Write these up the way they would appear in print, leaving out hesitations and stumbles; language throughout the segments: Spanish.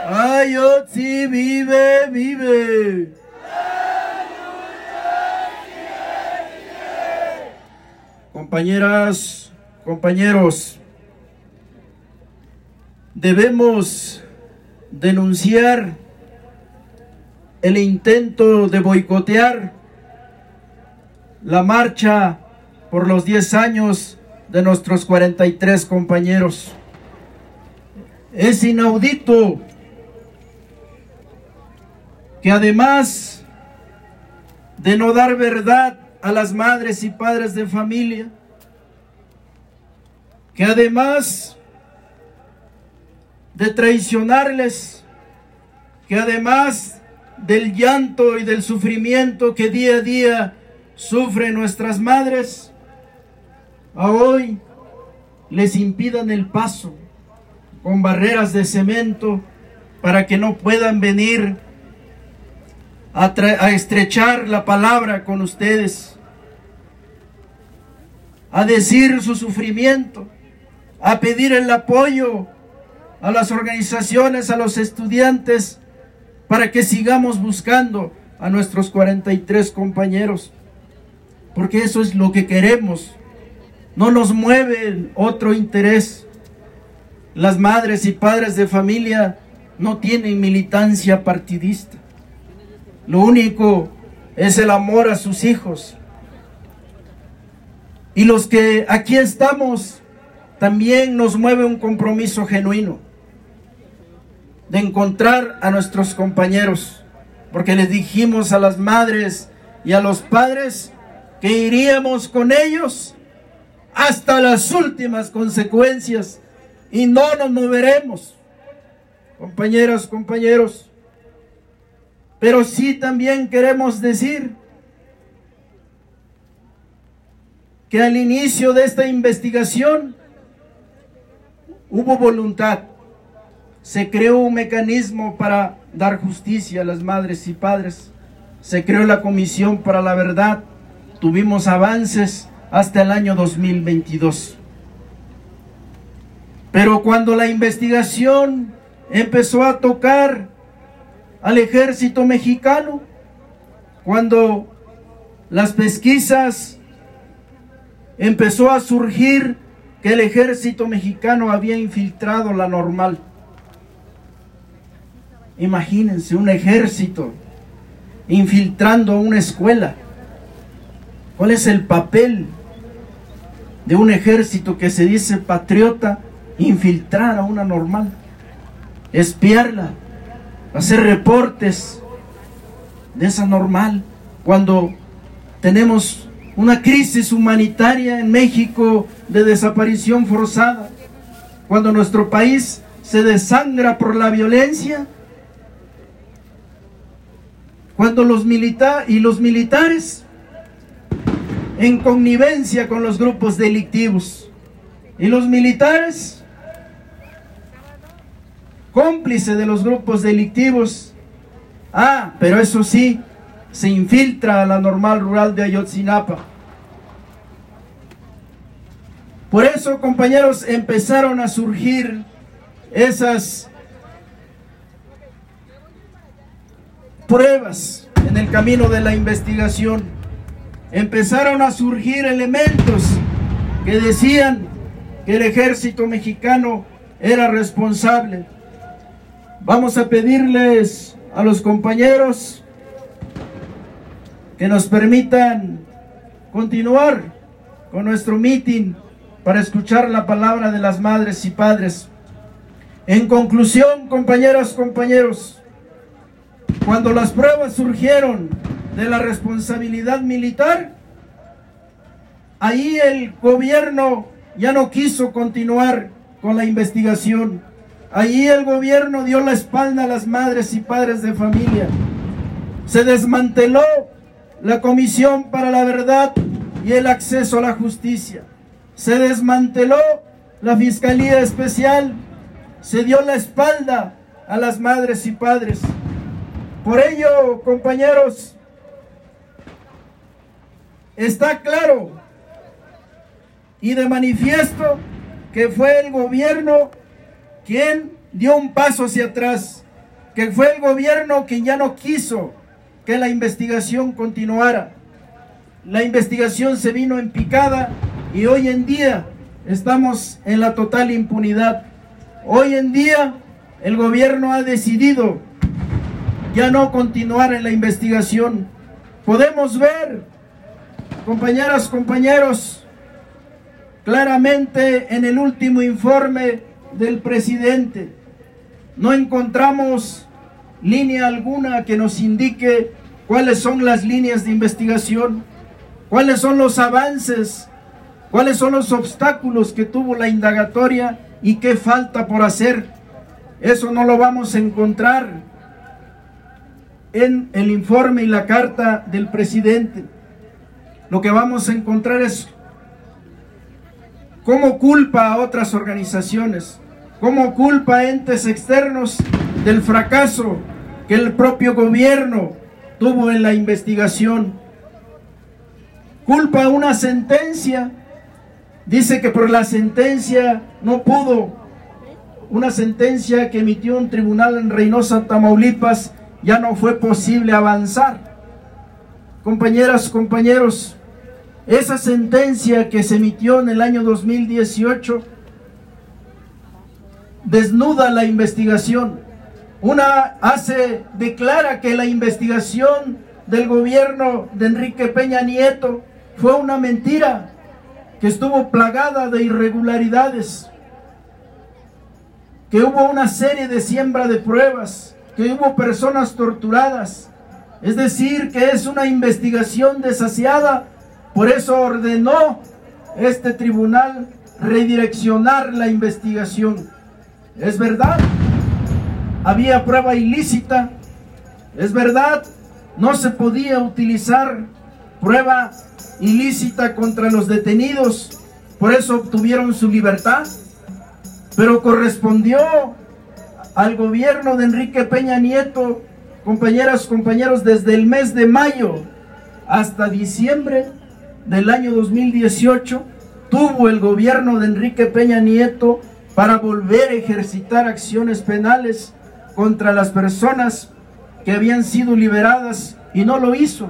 Ayotzi vive, vive. Compañeras, compañeros, debemos denunciar el intento de boicotear la marcha por los 10 años de nuestros 43 compañeros. Es inaudito que además de no dar verdad a las madres y padres de familia, que además de traicionarles, que además del llanto y del sufrimiento que día a día sufren nuestras madres, a hoy les impidan el paso con barreras de cemento para que no puedan venir a estrechar la palabra con ustedes, a decir su sufrimiento, a pedir el apoyo a las organizaciones, a los estudiantes, para que sigamos buscando a nuestros 43 compañeros, porque eso es lo que queremos. No nos mueve otro interés. Las madres y padres de familia no tienen militancia partidista. Lo único es el amor a sus hijos. Y los que aquí estamos, también nos mueve un compromiso genuino de encontrar a nuestros compañeros, porque les dijimos a las madres y a los padres que iríamos con ellos hasta las últimas consecuencias y no nos moveremos, compañeras, compañeros. Pero sí también queremos decir que al inicio de esta investigación hubo voluntad. Se creó un mecanismo para dar justicia a las madres y padres. Se creó la Comisión para la Verdad. Tuvimos avances hasta el año 2022. Pero cuando la investigación empezó a tocar al ejército mexicano, cuando las pesquisas empezó a surgir que el ejército mexicano había infiltrado la Normal. Imagínense un ejército infiltrando una escuela. ¿Cuál es el papel de un ejército que se dice patriota? Infiltrar a una Normal, espiarla, hacer reportes de esa Normal, cuando tenemos una crisis humanitaria en México de desaparición forzada, cuando nuestro país se desangra por la violencia, cuando los militares en connivencia con los grupos delictivos y los militares cómplice de los grupos delictivos. Pero eso sí, se infiltra a la Normal Rural de Ayotzinapa. Por eso, compañeros, empezaron a surgir esas pruebas en el camino de la investigación. Empezaron a surgir elementos que decían que el ejército mexicano era responsable. Vamos a pedirles a los compañeros que nos permitan continuar con nuestro mitin para escuchar la palabra de las madres y padres. En conclusión, compañeras, compañeros, cuando las pruebas surgieron de la responsabilidad militar, ahí el gobierno ya no quiso continuar con la investigación. Allí el gobierno dio la espalda a las madres y padres de familia. Se desmanteló la Comisión para la Verdad y el Acceso a la Justicia. Se desmanteló la Fiscalía Especial. Se dio la espalda a las madres y padres. Por ello, compañeros, está claro y de manifiesto que fue el gobierno quien dio un paso hacia atrás, que fue el gobierno quien ya no quiso que la investigación continuara. La investigación se vino en picada y hoy en día estamos en la total impunidad. Hoy en día el gobierno ha decidido ya no continuar en la investigación. Podemos ver, compañeras, compañeros, claramente en el último informe del presidente no encontramos línea alguna que nos indique cuáles son las líneas de investigación, cuáles son los avances, cuáles son los obstáculos que tuvo la indagatoria y qué falta por hacer. Eso no lo vamos a encontrar en el informe y la carta del presidente. Lo que vamos a encontrar es cómo culpa a otras organizaciones, cómo culpa a entes externos del fracaso que el propio gobierno tuvo en la investigación. Culpa a una sentencia, dice que por la sentencia no pudo, una sentencia que emitió un tribunal en Reynosa, Tamaulipas, ya no fue posible avanzar. Compañeras, compañeros, esa sentencia que se emitió en el año 2018 desnuda la investigación. Declara que la investigación del gobierno de Enrique Peña Nieto fue una mentira, que estuvo plagada de irregularidades, que hubo una serie de siembra de pruebas, que hubo personas torturadas. Es decir, que es una investigación desasiada. Por eso ordenó este tribunal redireccionar la investigación. Es verdad, había prueba ilícita. Es verdad, no se podía utilizar prueba ilícita contra los detenidos. Por eso obtuvieron su libertad. Pero correspondió al gobierno de Enrique Peña Nieto, compañeras, compañeros, desde el mes de mayo hasta diciembre del año 2018, tuvo el gobierno de Enrique Peña Nieto para volver a ejercitar acciones penales contra las personas que habían sido liberadas, y no lo hizo.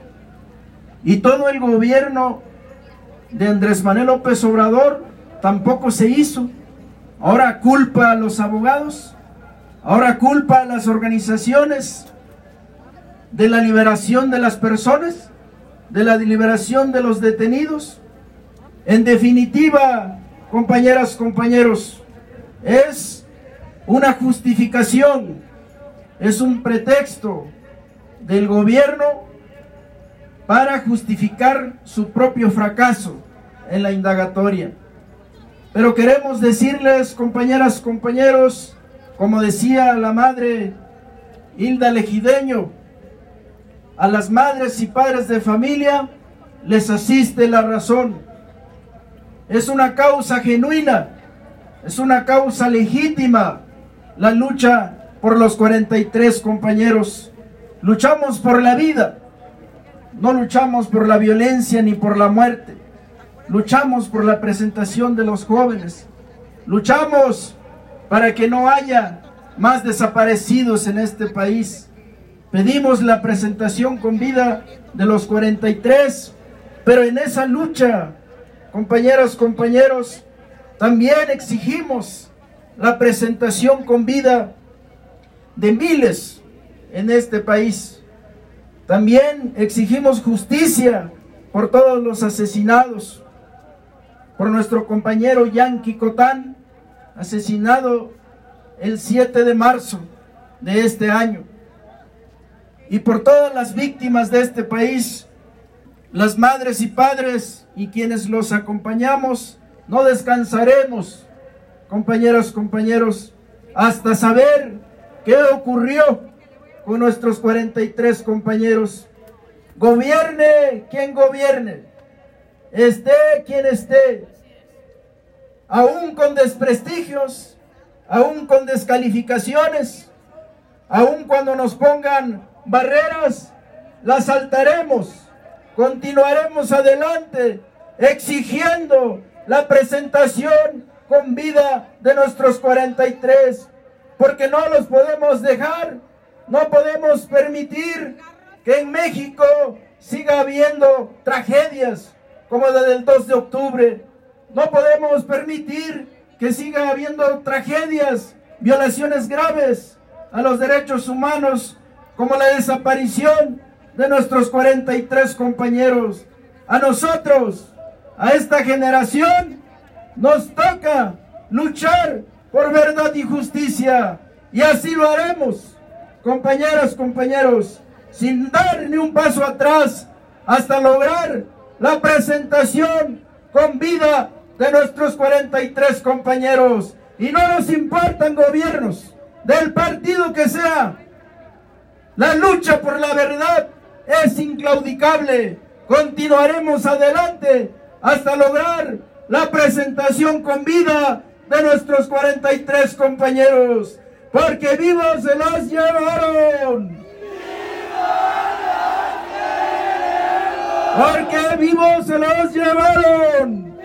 Y todo el gobierno de Andrés Manuel López Obrador tampoco se hizo. Ahora culpa a los abogados, ahora culpa a las organizaciones de la liberación de las personas, de la liberación de los detenidos. En definitiva, compañeras, compañeros, es una justificación, es un pretexto del gobierno para justificar su propio fracaso en la indagatoria. Pero queremos decirles, compañeras, compañeros, como decía la madre Hilda Legideño, a las madres y padres de familia les asiste la razón. Es una causa genuina, es una causa legítima la lucha por los 43 compañeros. Luchamos por la vida, no luchamos por la violencia ni por la muerte. Luchamos por la presentación de los jóvenes. Luchamos para que no haya más desaparecidos en este país. Pedimos la presentación con vida de los 43, pero en esa lucha, compañeras, compañeros, también exigimos la presentación con vida de miles en este país. También exigimos justicia por todos los asesinados, por nuestro compañero Yanqui Cotán, asesinado el 7 de marzo de este año, y por todas las víctimas de este país. Las madres y padres y quienes los acompañamos no descansaremos, compañeras, compañeros, hasta saber qué ocurrió con nuestros 43 compañeros. Gobierne quien gobierne, esté quien esté, aún con desprestigios, aún con descalificaciones, aún cuando nos pongan barreras, las saltaremos. Continuaremos adelante exigiendo la presentación con vida de nuestros 43. porque no los podemos dejar, no podemos permitir que en México siga habiendo tragedias como la del 2 de octubre. No podemos permitir que siga habiendo tragedias, violaciones graves a los derechos humanos, como la desaparición de nuestros 43 compañeros. A nosotros, a esta generación, nos toca luchar por verdad y justicia, y así lo haremos, compañeras, compañeros, sin dar ni un paso atrás, hasta lograr la presentación con vida de nuestros 43 compañeros. Y no nos importan gobiernos del partido que sea. La lucha por la verdad es inclaudicable. Continuaremos adelante hasta lograr la presentación con vida de nuestros 43 compañeros, porque vivos se los llevaron. Porque vivos se los llevaron.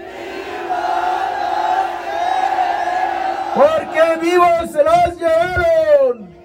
Porque vivos se los llevaron.